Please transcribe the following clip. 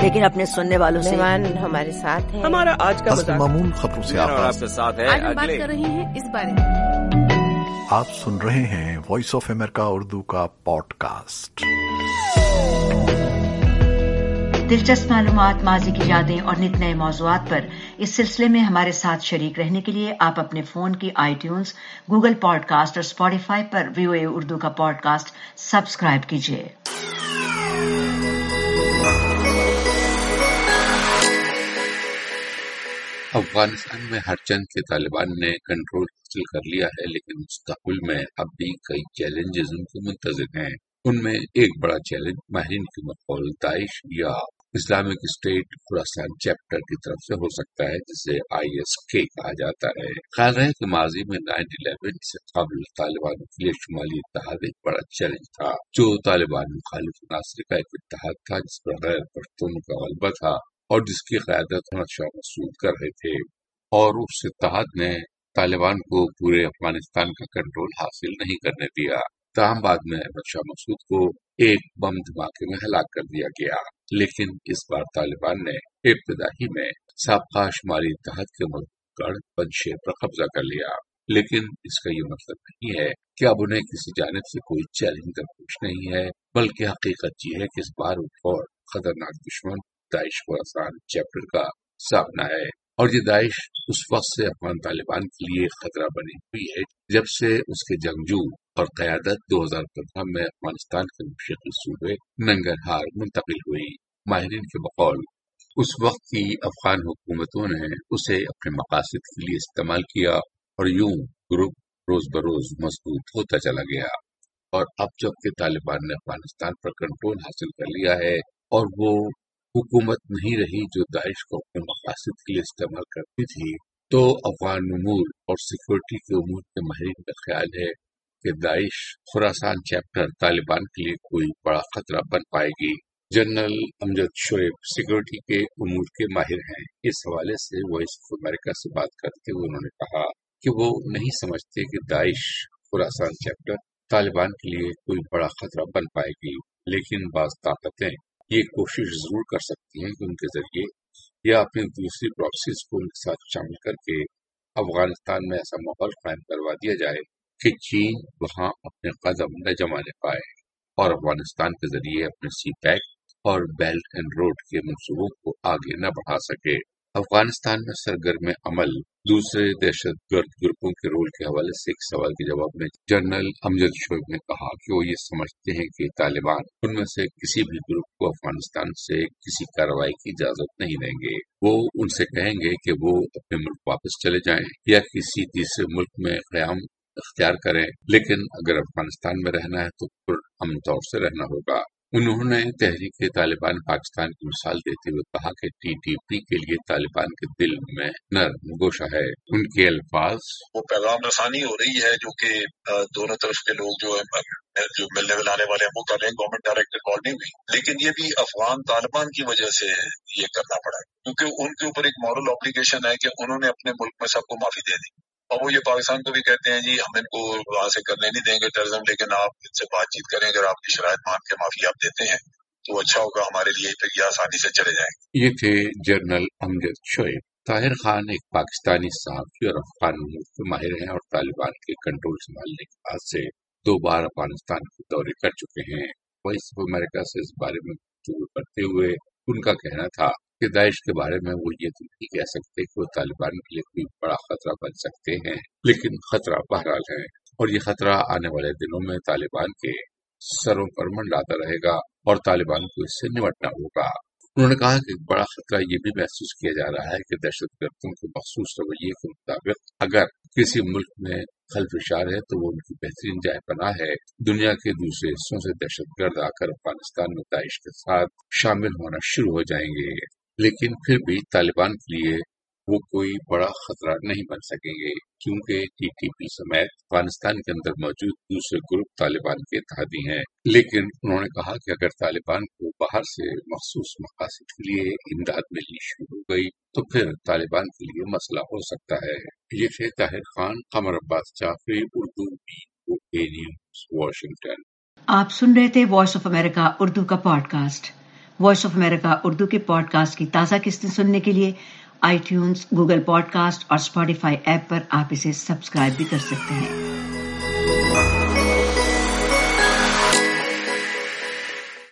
لیکن اپنے سننے والوں سے مہمان ہمارے ساتھ ہیں. ہمارا آج کا حسب معمول خبروں سے آپ کے ساتھ ہے. آج ہم بات کر رہے ہیں اس بارے میں. آپ سن رہے ہیں وائس آف امریکہ اردو کا پوڈ کاسٹ. دلچسپ معلومات، ماضی کی یادیں اور نت نئے موضوعات پر اس سلسلے میں ہمارے ساتھ شریک رہنے کے لیے آپ اپنے فون کی iTunes، گوگل پوڈ کاسٹ اور اسپوٹیفائی پر VOA اردو کا پوڈ کاسٹ سبسکرائب کیجیے. افغانستان میں ہر چند کے طالبان نے کنٹرول حاصل کر لیا ہے، لیکن مستقبل میں اب بھی کئی چیلنجز ان کو منتظر ہیں. ان میں ایک بڑا چیلنج ماہرین کے مقبول داعش یا اسلامک اسٹیٹ خراسان چیپٹر کی طرف سے ہو سکتا ہے، جسے ISK کہا جاتا ہے. خیال ہے کہ ماضی میں 9/11 سے قبل طالبانوں کے لیے شمالی اتحاد ایک بڑا چیلنج تھا، جو طالبان مخالف عناصر کا ایک اتحاد تھا جس پر غیر پشتون کا غلبہ تھا اور جس کی قیادت احمد شاہ مسعود کر رہے تھے. اور اس اتحاد نے طالبان کو پورے افغانستان کا کنٹرول حاصل نہیں کرنے دیا. تاہم بعد میں احمد شاہ مسعود کو ایک بم دھماکے میں ہلاک کر دیا گیا. لیکن اس بار طالبان نے ابتدا ہی میں سابقہ شمالی اتحاد کے ملک گڑھ پنجشیر پر قبضہ کر لیا. لیکن اس کا یہ مطلب نہیں ہے کہ اب انہیں کسی جانب سے کوئی چیلنج درپیش نہیں ہے، بلکہ حقیقت یہ ہے کہ اس بار اور خطرناک دشمن داعش خراسان چیپٹر کا سامنا ہے. اور یہ داعش اس وقت سے افغان طالبان کے لیے خطرہ بنی ہوئی ہے جب سے اس کے جنگجو اور قیادت 2015 میں افغانستان کے مشرقی صوبے ننگرہار منتقل ہوئی. ماہرین کے بقول اس وقت کی افغان حکومتوں نے اسے اپنے مقاصد کے لیے استعمال کیا اور یوں گروپ روز بروز مضبوط ہوتا چلا گیا. اور اب جب کہ طالبان نے افغانستان پر کنٹرول حاصل کر لیا ہے اور وہ حکومت نہیں رہی جو داعش کو اپنے مقاصد کے لیے استعمال کرتی تھی، تو افغان امور اور سیکورٹی کے امور کے ماہرین کا خیال ہے کہ داعش خراسان چیپٹر طالبان کے لیے کوئی بڑا خطرہ بن پائے گی. جنرل امجد شعیب سیکورٹی کے امور کے ماہر ہیں. اس حوالے سے وائس آف امریکہ سے بات کرتے ہوئے انہوں نے کہا کہ وہ نہیں سمجھتے کہ داعش خراسان چیپٹر طالبان کے لیے کوئی بڑا خطرہ بن پائے گی، لیکن بعض طاقتیں یہ کوشش ضرور کر سکتی ہیں کہ ان کے ذریعے یا اپنی دوسری پراکسیز کو ان کے ساتھ شامل کر کے افغانستان میں ایسا ماحول قائم کروا دیا جائے کہ چین وہاں اپنے قدم نہ جمانے پائے اور افغانستان کے ذریعے اپنے سی پیک اور بیلٹ اینڈ روڈ کے منصوبوں کو آگے نہ بڑھا سکے. افغانستان میں سرگرم عمل دوسرے دہشت گرد گروپوں کے رول کے حوالے سے ایک سوال کے جواب میں جنرل امجد شعیب نے کہا کہ وہ یہ سمجھتے ہیں کہ طالبان ان میں سے کسی بھی گروپ کو افغانستان سے کسی کارروائی کی اجازت نہیں دیں گے. وہ ان سے کہیں گے کہ وہ اپنے ملک واپس چلے جائیں یا کسی تیسرے ملک میں قیام اختیار کریں، لیکن اگر افغانستان میں رہنا ہے تو پھر امن طور سے رہنا ہوگا. انہوں نے تحریک طالبان پاکستان کی مثال دیتے ہوئے کہا کہ TTP کے لیے طالبان کے دل میں نرم گوشہ ہے. ان کے الفاظ وہ پیغام رسانی ہو رہی ہے جو کہ دونوں طرف کے لوگ جو ملنے ملانے والے ہیں وہ کر رہے ہیں، گورنمنٹ ڈائریکٹ ریکارڈ نہیں ہوئی، لیکن یہ بھی افغان طالبان کی وجہ سے یہ کرنا پڑا کیونکہ ان کے اوپر ایک مورل obligation ہے کہ انہوں نے اپنے ملک میں سب کو معافی دے دی. اور وہ یہ پاکستان کو بھی کہتے ہیں جی ہم ان کو وہاں سے کرنے نہیں دیں گے ٹیررزم، لیکن آپ ان سے بات چیت کریں، اگر آپ کی شرائط مان کے معافی آپ دیتے ہیں تو اچھا ہوگا ہمارے لیے، پھر یہ آسانی سے چلے جائیں گے. یہ تھے جنرل امجد شعیب. طاہر خان ایک پاکستانی صحافی اور افغان امور کے ماہر ہیں اور طالبان کے کنٹرول سنبھالنے کے بعد سے 2 بار افغانستان کے دورے کر چکے ہیں. وائس آف امریکہ سے اس بارے میں گفتگو کرتے ہوئے ان کا کہنا تھا کہ داعش کے بارے میں وہ یہ تو نہیں کہہ سکتے کہ وہ طالبان کے لیے کوئی بڑا خطرہ بن سکتے ہیں، لیکن خطرہ بہرحال ہے اور یہ خطرہ آنے والے دنوں میں طالبان کے سروں پر منڈاتا رہے گا اور طالبان کو اس سے نمٹنا ہوگا. انہوں نے کہا کہ ایک بڑا خطرہ یہ بھی محسوس کیا جا رہا ہے کہ دہشت گردوں کے مخصوص رویے کے مطابق اگر کسی ملک میں خلفشار ہے تو وہ ان کی بہترین جائے پناہ ہے. دنیا کے دوسرے حصوں سے دہشت گرد آ کر افغانستان میں داعش کے ساتھ شامل ہونا شروع ہو جائیں گے، لیکن پھر بھی طالبان کے لیے وہ کوئی بڑا خطرہ نہیں بن سکیں گے کیونکہ TTP سمیت افغانستان کے اندر موجود دوسرے گروپ طالبان کے اتحادی ہیں. لیکن انہوں نے کہا کہ اگر طالبان کو باہر سے مخصوص مقاصد کے لیے امداد ملنی شروع ہو گئی تو پھر طالبان کے لیے مسئلہ ہو سکتا ہے. یہ تھے Tahir Khan. Qamar Abbas Jafri, Urdu VOA news, Washington. آپ سن رہے تھے وائس آف امریکہ اردو کا podcast. Voice of America Urdu के पॉडकास्ट की ताज़ा किस्तें सुनने के लिए iTunes, गूगल पॉडकास्ट और Spotify ऐप पर आप इसे सब्सक्राइब भी कर सकते हैं।